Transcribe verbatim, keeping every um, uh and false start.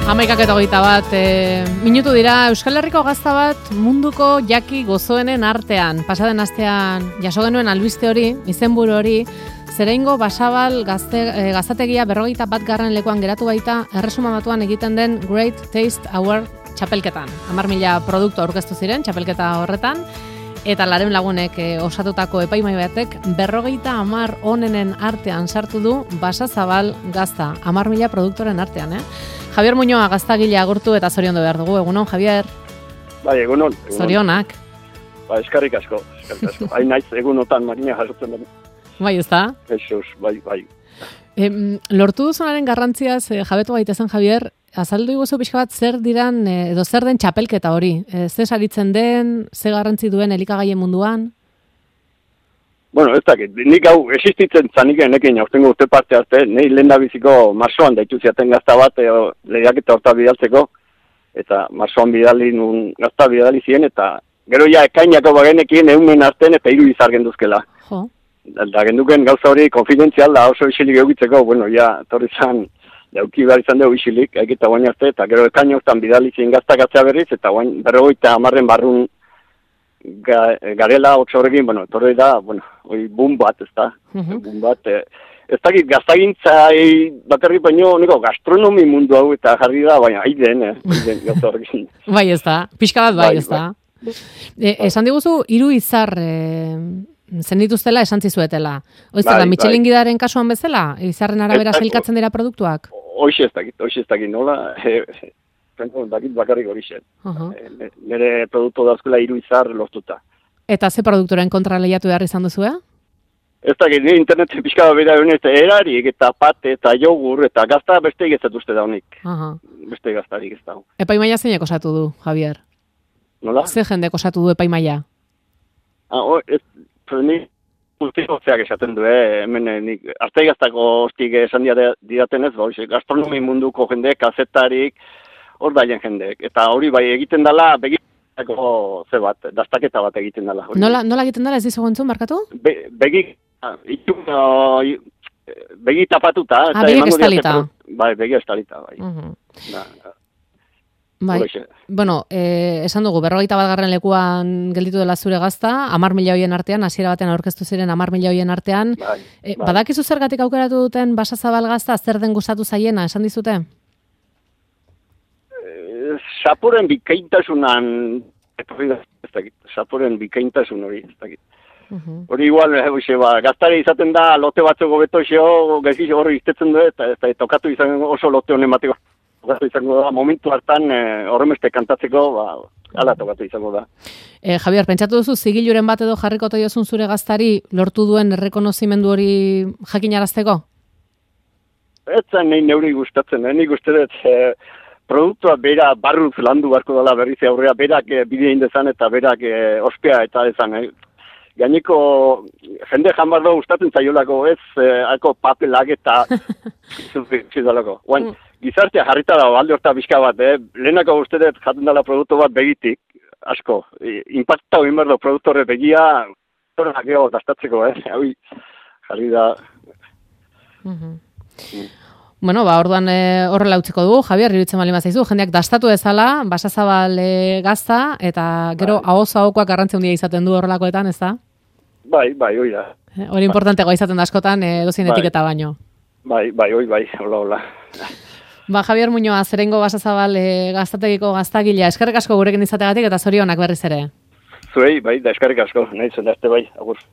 Hamaikak eta hogeita bat, e, minutu dira Euskal Herriko gazta bat munduko jaki gozoenen artean. Pasaden astean jaso genuen albiste hori, izenburu hori, Zereingo Basabal gazte, e, gaztategia berrogeita bat garren lekuan geratu baita Erresuma Batuan egiten den Great Taste Award txapelketan. Hamar mila produktu aurkeztu ziren txapelketa horretan, eta Lareun Lagunek e, osatutako epaimai batek berrogeita hamar onenen artean sartu du Basazabal gazta, hamar mila produktoren artean, eh? Javier Muñoa gaztagilea agurtu eta zoriondu behar dugu. Egunon, Javier? Bai, egunon. Zorionak. Ba, eskarrik asko, eskarrik asko. Hain naiz egunotan marina jasotzen den. Bai, ez da? Jesus, bai, bai. E, lortu duzunaren garrantziaz, e, jabetu gaitezen, Javier, azaldu iguzu pixka bat zer diran, e, edo zer den txapelketa hori? E, ze saritzen den, ze garrantzi duen elikagaien munduan? Bueno, ez dakit, nik hau existitzen zanik enekin aurtengo urte parte arte, nahi lehen da biziko marsoan daitu ziaten gazta bat, e, lehiaketa horta bidaltzeko, eta marsoan bidali nun gazta bidali ziren, eta gero ja ekainako bagenekien eumen arten eta hiru izar genduzkela. Jo. Da genduken gauza hori konfidentzial da oso isilik egitzeko, bueno, ja, torri zan, dauki behar izan dugu isilik, egita guain arte, eta gero ekaino hortan bidali ziren gaztak atzea berriz, eta guain berrogeita hamarren barrun ga, garela otso horrekin, bueno, torri da, bueno, oi, boom bat, ez da, Uh-huh. boom bat, eh, ez dakit gaztagintza bakarri baino, niko, gastronomi mundu hau eta jarri da, baina aiden, eh, aiden gauza horrekin. Bai, ez da, pixka bat bai, Bai, ez da. E, esan diguzu, hiru izar e, zen dituztela esan zizuetela. Oizta Bai, da, Michelin bai. gidaren kasuan bezala? Izarren arabera Ez dakit. sailkatzen dira produktuak? Hoxe ez dakit, hoxe ez dakit, nola, eh, dakit bakarrik hori zen. Uh-huh. Eh, Nire produktu dauzkela hiru izar lortuta. Eta ze produktoren kontra lehiatu behar izan duzu, eh? Ez dakit, nire interneten pixka bat bera egun ez, erarik eta pate eta jogur eta gazta beste egizetuzte da honik. Uh-huh. Beste gaztarik ez da. Epaimaia zeinek osatu du, Javier? Nola? Ze jendek osatu du epaimaia? Ah, o, ez, pues, ni multizotzeak esaten du, eh? Hemen, eh, nik, artei gaztako hostik esan didaten ez, ba, gastronomi munduko jendek, kazetarik, hor daien jendek. Eta hori bai egiten dela, begitako ze bat, dastaketa bat egiten dela. Hori. Nola, nola egiten dela ez dizu gontzun, markatu? Be, begi, ah, itu, no, begi tapatuta. Ah, begiak emango diate estalita. pro- Bai, begi estalita, bai. Uh-huh. Da, Bai, horixe. bueno, eh, esan dugu, berrogeita bat garren lekuan gelditu dela zure gazta, hamar mila hoien artean, hasiera batean aurkeztu ziren hamar mila hoien artean. bai, E, bai. Badakizu zergatik aukeratu duten Basazabal gazta, zer den gustatu zaiena, esan dizute? Eh, Zaporen bikaintasunan, etorri da, ez dakit, zaporen bikaintasun hori, ez dakit. Uh-huh. Hori igual, eh, hoxe, ba, gaztare izaten da, lote batzuk hobeto xeo, gaizki horri iztetzen du, eta, eta tokatu izan oso lote honen bateko. Tokatu izango da, momentu hartan, eh, horremeste kantatzeko, ba, ala tokatu izango da. E, Javier, pentsatu duzu, zigiluren bat edo jarriko toiozun zure gaztari lortu duen errekonozimendu hori jakinarazteko? Ez zen nahi neuri gustatzen, eh? Nik uste dut, eh, produktua bera barruz landu beharko dela berriz aurrea, berak eh, bide indezan eta berak eh, ospea eta ezan, eh? Gaineko, jende janbardo gustatzen zaiolako ez, eh, alko papelak eta zidalako. Oain, gizartea jarrita da, alde horta bizka bat, eh? Lehenako uste dut jaten dela produktu bat begitik, asko. I, impacta hori merdo produktore begia, horrenak ego dastatzeko, eh? Hau, jarri da. Uh-huh. Bueno, ba, orduan e, horrela utziko dugu, Javier, iruditzen bali mazaizu, jendeak dastatu ezala, Basazabal e, gazta, eta gero Bai. ahoz ahokoak garrantzi handia izaten du horrelakoetan, ez da? Bai, bai, hoi da. E, Hori importantegoa izaten da askotan, e, dozien Bai. etiketa baino. Bai, bai, hoi, bai, hola, hola. Ba, Javier Muñoa, Zereingo Basazabal e, gaztategiko gaztagilea, eskerrik asko gurekin izategatik eta zorionak berriz ere. Zuei, bai, da eskarrik asko, nahi zen arte bai, agur.